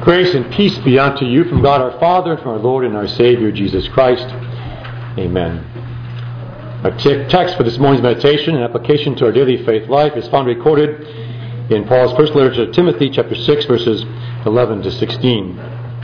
Grace and peace be unto you from God our Father, and from our Lord and our Savior, Jesus Christ. Amen. Our text for this morning's meditation and application to our daily faith life is found recorded in Paul's first letter to Timothy, chapter 6, verses 11 to 16.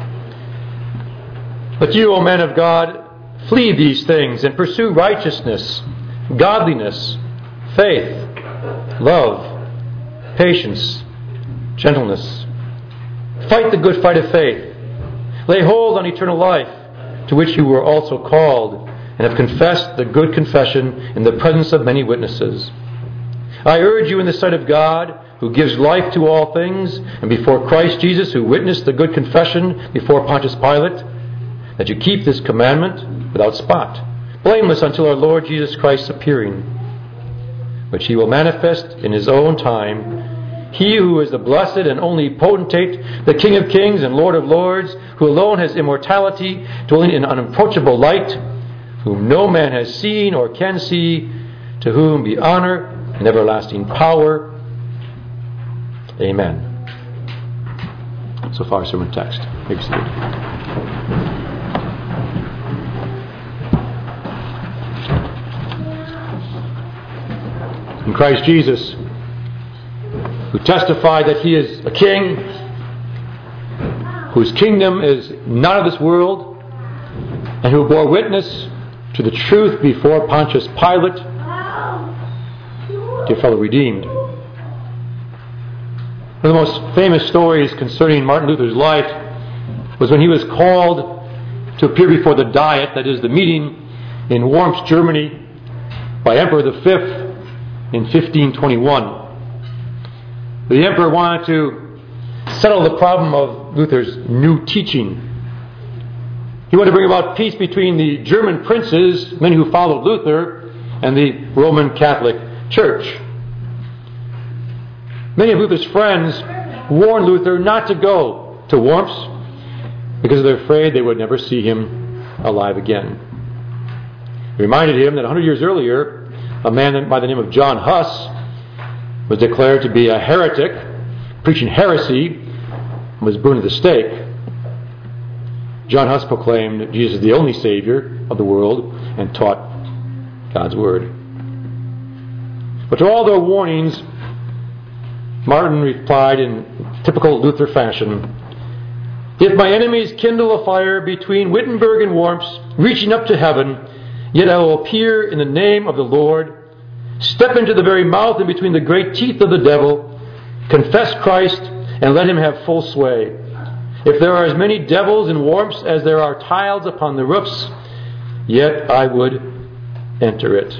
But you, O men of God, flee these things and pursue righteousness, godliness, faith, love, patience, gentleness. Fight the good fight of faith. Lay hold on eternal life, to which you were also called, and have confessed the good confession in the presence of many witnesses. I urge you in the sight of God, who gives life to all things, and before Christ Jesus, who witnessed the good confession before Pontius Pilate, that you keep this commandment without spot, blameless until our Lord Jesus Christ's appearing, which he will manifest in his own time. He who is the blessed and only potentate, the King of kings and Lord of lords, who alone has immortality, dwelling in unapproachable light, whom no man has seen or can see, to whom be honor and everlasting power. Amen. So far, sermon text. Maybe seated. In Christ Jesus, who testified that he is a king, whose kingdom is not of this world, and who bore witness to the truth before Pontius Pilate, dear fellow redeemed. One of the most famous stories concerning Martin Luther's life was when he was called to appear before the Diet, that is, the meeting in Worms, Germany, by Emperor V in 1521. The emperor wanted to settle the problem of Luther's new teaching. He wanted to bring about peace between the German princes, many who followed Luther, and the Roman Catholic Church. Many of Luther's friends warned Luther not to go to Worms because they're afraid they would never see him alive again. He reminded him that 100 years earlier, a man by the name of John Huss was declared to be a heretic, preaching heresy, and was burned at the stake. John Huss proclaimed that Jesus is the only Savior of the world and taught God's Word. But to all their warnings, Martin replied in typical Luther fashion, "If my enemies kindle a fire between Wittenberg and Worms, reaching up to heaven, yet I will appear in the name of the Lord, step into the very mouth and between the great teeth of the devil, confess Christ, and let him have full sway. If there are as many devils in Worms as there are tiles upon the roofs, yet I would enter it."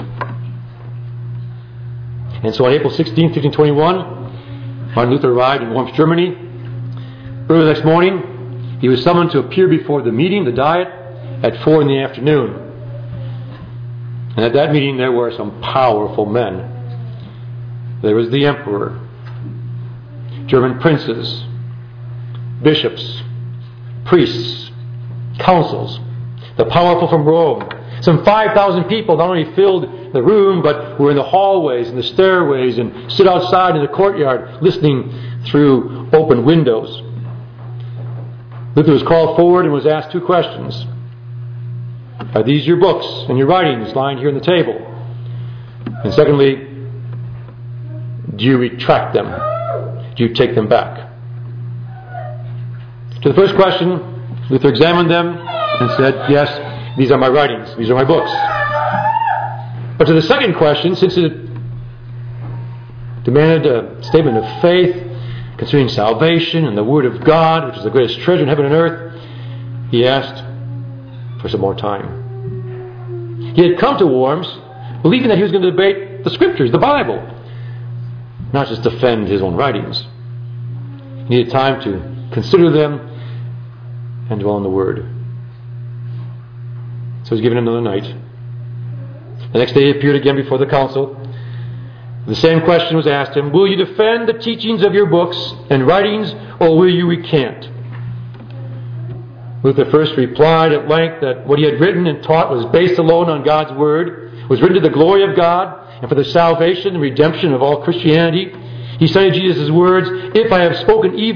And so on April 16, 1521, Martin Luther arrived in Worms, Germany. Early the next morning, he was summoned to appear before the meeting, the Diet, at 4 in the afternoon. And at that meeting there were some powerful men. There was the emperor, German princes, bishops, priests, councils, the powerful from Rome. Some 5,000 people not only filled the room, but were in the hallways and the stairways and stood outside in the courtyard listening through open windows. Luther was called forward and was asked two questions. Are these your books and your writings lying here on the table? And secondly, do you retract them? Do you take them back? To the first question, Luther examined them and said, yes, these are my writings, these are my books. But to the second question, since it demanded a statement of faith concerning salvation and the Word of God, which is the greatest treasure in heaven and earth, he asked for some more time. He had come to Worms believing that he was going to debate the Scriptures, the Bible, not just defend his own writings. He needed time to consider them and dwell on the Word. So he was given another night. The next day he appeared again before the council. The same question was asked him, will you defend the teachings of your books and writings, or will you recant? Luther first replied at length that what he had written and taught was based alone on God's Word, was written to the glory of God and for the salvation and redemption of all Christianity. He cited Jesus' words, if I have spoken evil,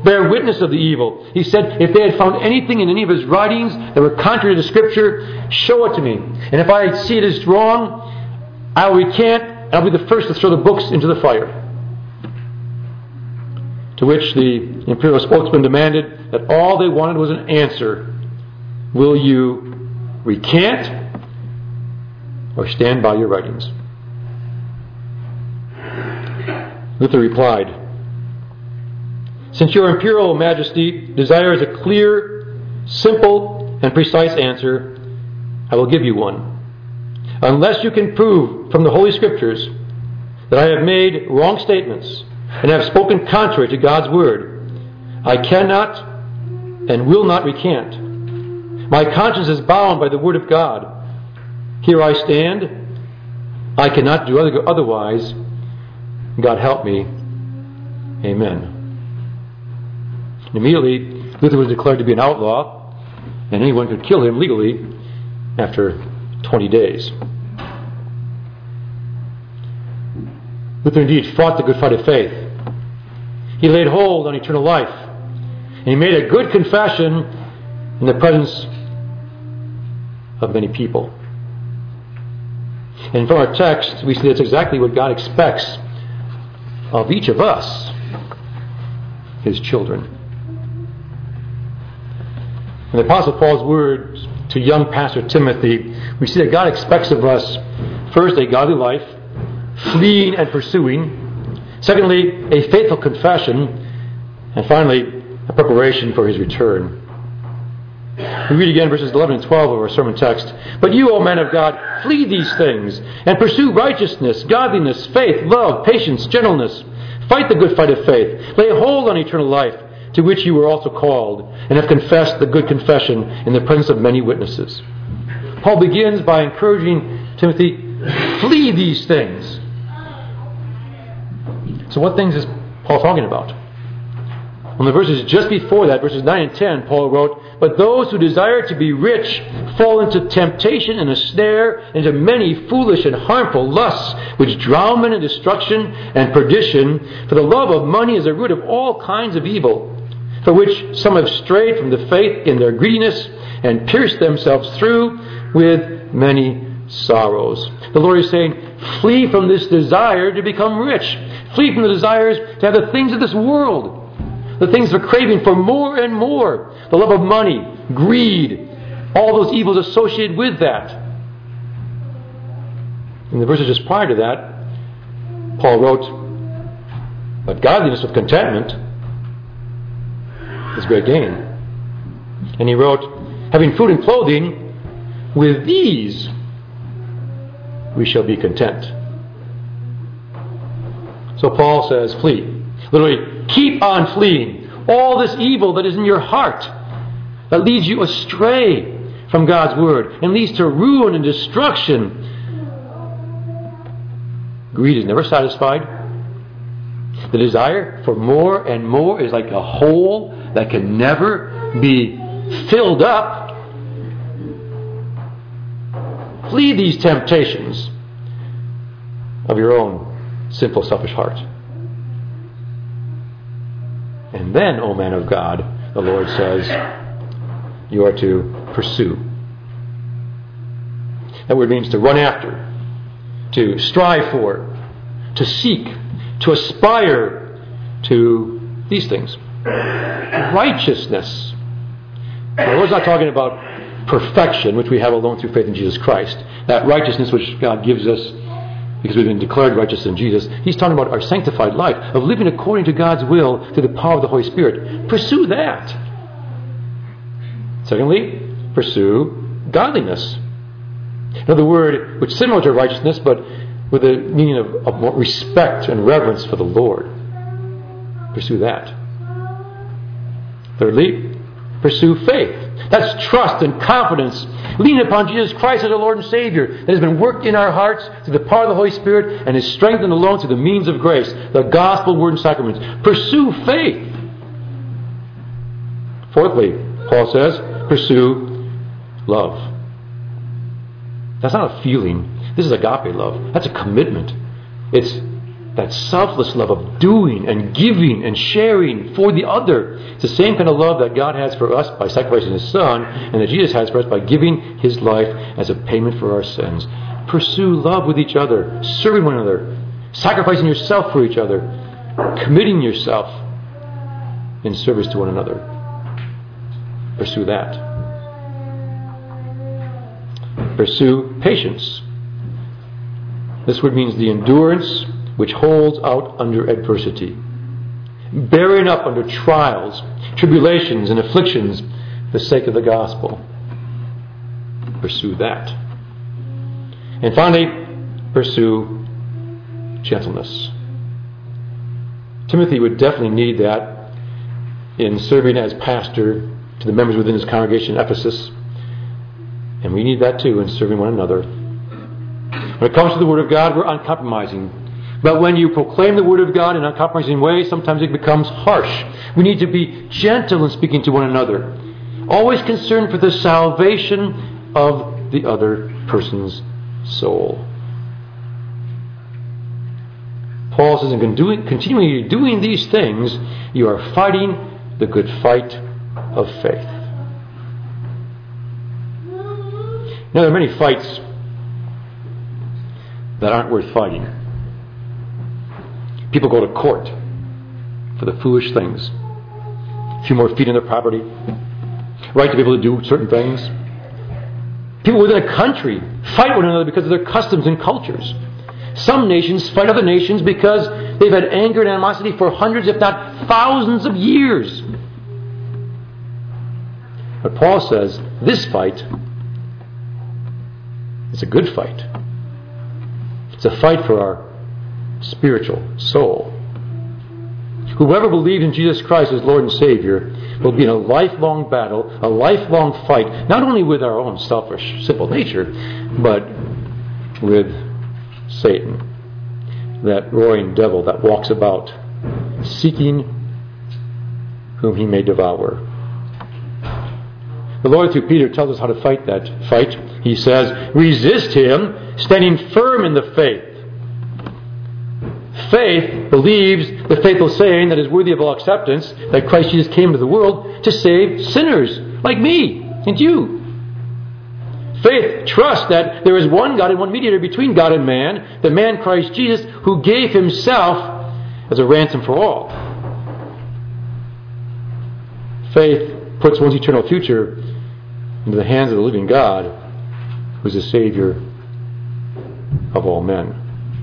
bear witness of the evil. He said, if they had found anything in any of his writings that were contrary to the Scripture, show it to me. And if I see it as wrong, I will recant, and I'll be the first to throw the books into the fire. To which the imperial spokesman demanded that all they wanted was an answer. Will you recant or stand by your writings? Luther replied, since your imperial majesty desires a clear, simple, and precise answer, I will give you one. Unless you can prove from the Holy Scriptures that I have made wrong statements and have spoken contrary to God's Word, I cannot and will not recant. My conscience is bound by the Word of God. Here I stand. I cannot do otherwise. God help me. Amen. And immediately, Luther was declared to be an outlaw, and anyone could kill him legally after 20 days. Luther indeed fought the good fight of faith. He laid hold on eternal life, and he made a good confession in the presence of many people. And from our text, we see that's exactly what God expects of each of us, His children. In the Apostle Paul's words to young Pastor Timothy, we see that God expects of us, first, a godly life, fleeing and pursuing. Secondly, a faithful confession. And finally, a preparation for His return. We read again verses 11 and 12 of our sermon text. But you, O men of God, flee these things, and pursue righteousness, godliness, faith, love, patience, gentleness. Fight the good fight of faith. Lay hold on eternal life, to which you were also called, and have confessed the good confession in the presence of many witnesses. Paul begins by encouraging Timothy, flee these things. So what things is Paul talking about? On the verses just before that, verses 9 and 10, Paul wrote, but those who desire to be rich fall into temptation and a snare, into many foolish and harmful lusts, which drown men in destruction and perdition. For the love of money is the root of all kinds of evil, for which some have strayed from the faith in their greediness and pierced themselves through with many sorrows. The Lord is saying, flee from this desire to become rich. Flee from the desires to have the things of this world. The things they're craving for more and more. The love of money, greed, all those evils associated with that. In the verses just prior to that, Paul wrote, but godliness with contentment is great gain. And he wrote, having food and clothing, with these we shall be content. So Paul says, flee. Literally, keep on fleeing all this evil that is in your heart that leads you astray from God's Word and leads to ruin and destruction. Greed is never satisfied. The desire for more and more is like a hole that can never be filled up. Flee these temptations of your own sinful, selfish heart. And then, O man of God, the Lord says, you are to pursue. That word means to run after, to strive for, to seek, to aspire to these things. Righteousness. Now, the Lord's not talking about perfection, which we have alone through faith in Jesus Christ. That righteousness which God gives us because we've been declared righteous in Jesus. He's talking about our sanctified life, of living according to God's will through the power of the Holy Spirit. Pursue that. Secondly, pursue godliness. Another word which is similar to righteousness, but with a meaning of more respect and reverence for the Lord. Pursue that. Thirdly, pursue faith. That's trust and confidence, leaning upon Jesus Christ as our Lord and Savior, that has been worked in our hearts through the power of the Holy Spirit and is strengthened alone through the means of grace, the gospel, word, and sacraments. Pursue faith. Fourthly, Paul says, pursue love. That's not a feeling. This is agape love. That's a commitment. It's that selfless love of doing and giving and sharing for the other. It's the same kind of love that God has for us by sacrificing His Son, and that Jesus has for us by giving His life as a payment for our sins. Pursue love with each other, serving one another, sacrificing yourself for each other, committing yourself in service to one another. Pursue that. Pursue patience. This word means the endurance which holds out under adversity, bearing up under trials, tribulations, and afflictions for the sake of the gospel. Pursue that. And finally, pursue gentleness. Timothy would definitely need that in serving as pastor to the members within his congregation in Ephesus. And we need that too in serving one another. When it comes to the Word of God, we're uncompromising. But when you proclaim the Word of God in an uncompromising way, sometimes it becomes harsh. We need to be gentle in speaking to one another, always concerned for the salvation of the other person's soul. Paul says, in continually doing these things, you are fighting the good fight of faith. Now, there are many fights that aren't worth fighting. People go to court for the foolish things. A few more feet on their property. Right to be able to do certain things. People within a country fight one another because of their customs and cultures. Some nations fight other nations because they've had anger and animosity for hundreds, if not thousands of years. But Paul says, this fight is a good fight. It's a fight for our spiritual soul. Whoever believes in Jesus Christ as Lord and Savior will be in a lifelong battle, a lifelong fight, not only with our own selfish, simple nature, but with Satan, that roaring devil that walks about seeking whom he may devour. The Lord through Peter tells us how to fight that fight. He says, resist him, standing firm in the faith. Faith believes the faithful saying that is worthy of all acceptance, that Christ Jesus came into the world to save sinners like me and you. Faith trusts that there is one God and one mediator between God and man, the man Christ Jesus, who gave himself as a ransom for all. Faith puts one's eternal future into the hands of the living God, who is the Savior of all men.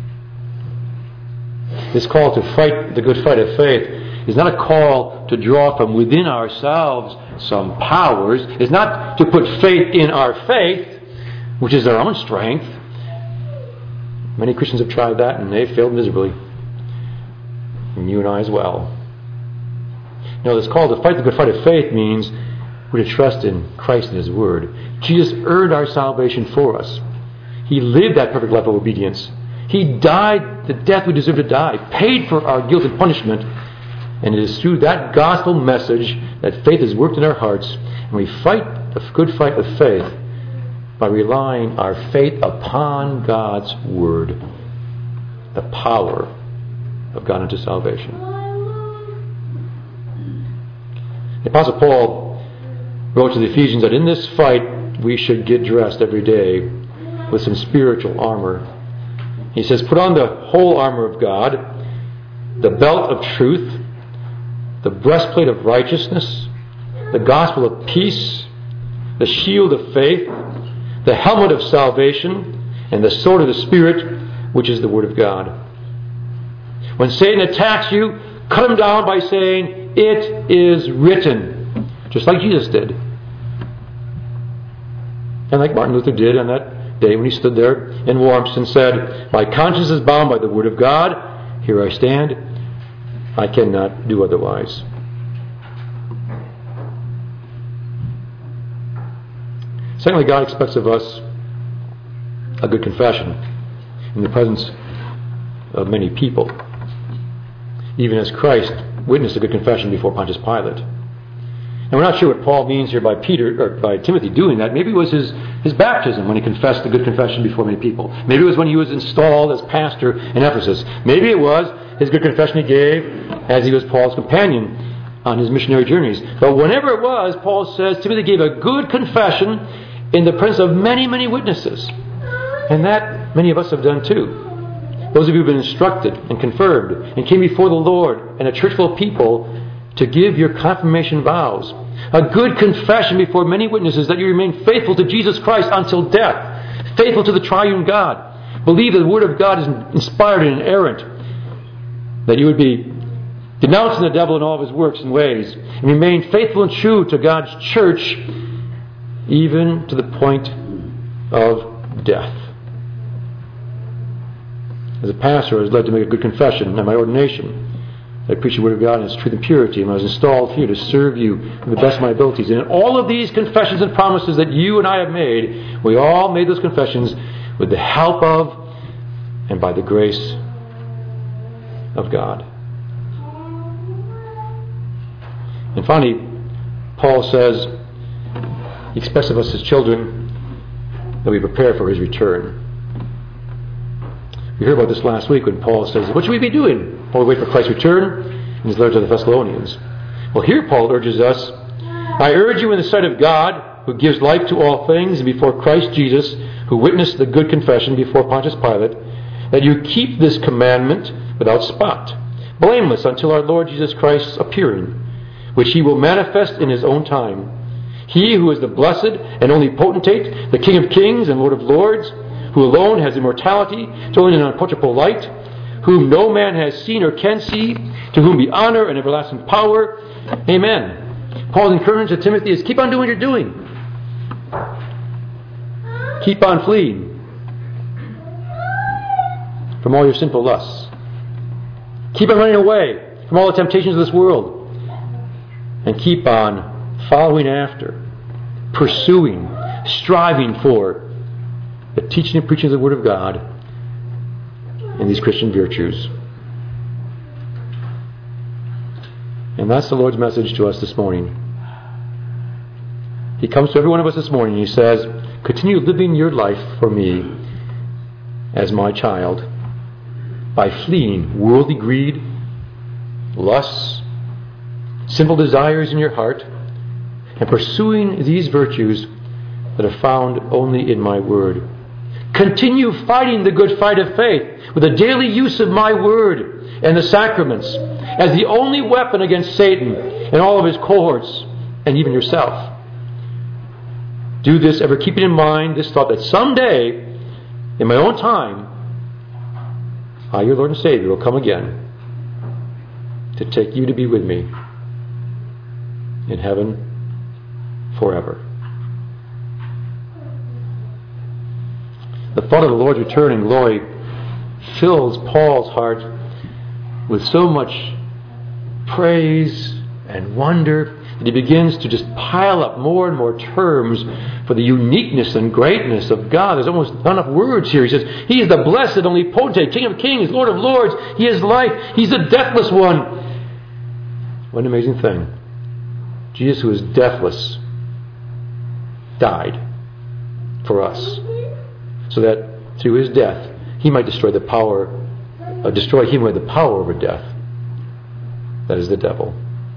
This call to fight the good fight of faith is not a call to draw from within ourselves some powers. It's not to put faith in our faith, which is our own strength. Many Christians have tried that and they've failed miserably. And you and I as well. No, this call to fight the good fight of faith means we're to trust in Christ and His Word. Jesus earned our salvation for us. He lived that perfect life of obedience. He died the death we deserve to die, paid for our guilt and punishment. And it is through that gospel message that faith is worked in our hearts. And we fight the good fight of faith by relying our faith upon God's Word, the power of God unto salvation. The Apostle Paul wrote to the Ephesians that in this fight we should get dressed every day with some spiritual armor. He says, put on the whole armor of God, the belt of truth, the breastplate of righteousness, the gospel of peace, the shield of faith, the helmet of salvation, and the sword of the Spirit, which is the Word of God. When Satan attacks you, cut him down by saying, it is written, just like Jesus did. And like Martin Luther did on that day when he stood there in Worms and said, my conscience is bound by the Word of God. Here I stand. I cannot do otherwise. Secondly, God expects of us a good confession in the presence of many people, even as Christ witnessed a good confession before Pontius Pilate. And we're not sure what Paul means here by Timothy doing that. Maybe it was his baptism when he confessed the good confession before many people. Maybe it was when he was installed as pastor in Ephesus. Maybe it was his good confession he gave as he was Paul's companion on his missionary journeys. But whenever it was, Paul says, Timothy gave a good confession in the presence of many, many witnesses. And that many of us have done too. Those of you who have been instructed and confirmed and came before the Lord and a church full of people to give your confirmation vows. A good confession before many witnesses that you remain faithful to Jesus Christ until death. Faithful to the triune God. Believe that the Word of God is inspired and inerrant. That you would be denouncing the devil in all of his works and ways. And remain faithful and true to God's church even to the point of death. As a pastor, I was led to make a good confession at my ordination. I preach the Word of God in its truth and purity, and I was installed here to serve you to the best of my abilities. And in all of these confessions and promises that you and I have made, we all made those confessions with the help of and by the grace of God. And finally, Paul says he expects of us as children that we prepare for his return. We heard about this last week when Paul says, what should we be doing while we wait for Christ's return? In his letter to the Thessalonians. Well, here Paul urges us, I urge you in the sight of God, who gives life to all things, and before Christ Jesus, who witnessed the good confession before Pontius Pilate, that you keep this commandment without spot, blameless until our Lord Jesus Christ's appearing, which he will manifest in his own time. He who is the blessed and only potentate, the King of kings and Lord of lords, who alone has immortality, dwelling in an unapproachable light, whom no man has seen or can see, to whom be honor and everlasting power. Amen. Paul's encouragement to Timothy is keep on doing what you're doing. Keep on fleeing from all your sinful lusts. Keep on running away from all the temptations of this world. And keep on following after, pursuing, striving for the teaching and preaching of the Word of God and these Christian virtues. And that's the Lord's message to us this morning. He comes to every one of us this morning and he says, continue living your life for me as my child by fleeing worldly greed, lusts, simple desires in your heart, and pursuing these virtues that are found only in my Word. Continue fighting the good fight of faith with the daily use of my Word and the sacraments as the only weapon against Satan and all of his cohorts and even yourself. Do this ever keeping in mind this thought that someday, in my own time, I, your Lord and Savior, will come again to take you to be with me in heaven forever. The thought of the Lord's return in glory fills Paul's heart with so much praise and wonder that he begins to just pile up more and more terms for the uniqueness and greatness of God. There's almost not enough words here. He says, He is the blessed, only potentate, King of kings, Lord of lords. He is life. He's the deathless one. What an amazing thing. Jesus, who is deathless, died for us, so that through his death he might destroy him with the power over death. That is the devil.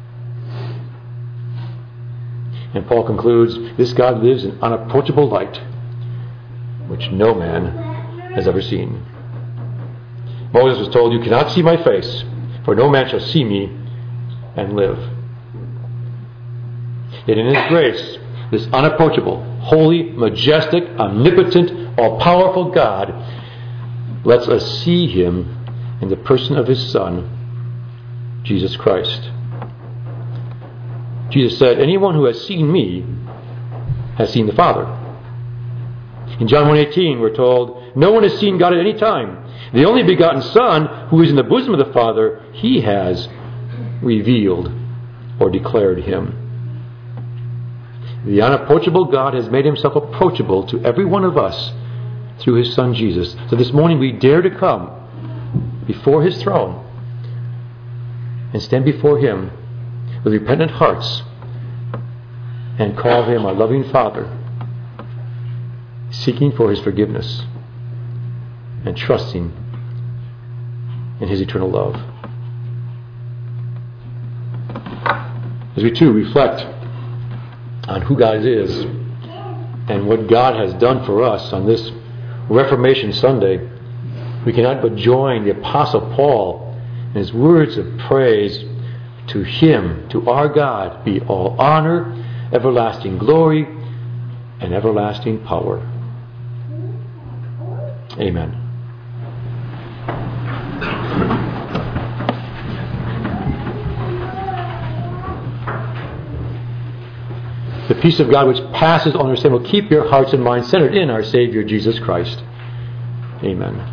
And Paul concludes, this God lives in unapproachable light, which no man has ever seen. Moses was told, you cannot see my face, for no man shall see me and live. Yet in his grace, this unapproachable, holy, majestic, omnipotent, all-powerful God lets us see him in the person of his Son, Jesus Christ. Jesus said, anyone who has seen me has seen the Father. In John 1:18 we're told, no one has seen God at any time. The only begotten Son, who is in the bosom of the Father, he has revealed or declared him. The unapproachable God has made himself approachable to every one of us through his Son Jesus. So this morning we dare to come before his throne and stand before him with repentant hearts and call Him our loving Father, seeking for His forgiveness and trusting in His eternal love. As we too reflect on who God is and what God has done for us on this Reformation Sunday, we cannot but join the Apostle Paul in his words of praise. To Him, to our God, be all honor, everlasting glory, and everlasting power. Amen. The peace of God which passes all understanding will keep your hearts and minds centered in our Savior Jesus Christ. Amen.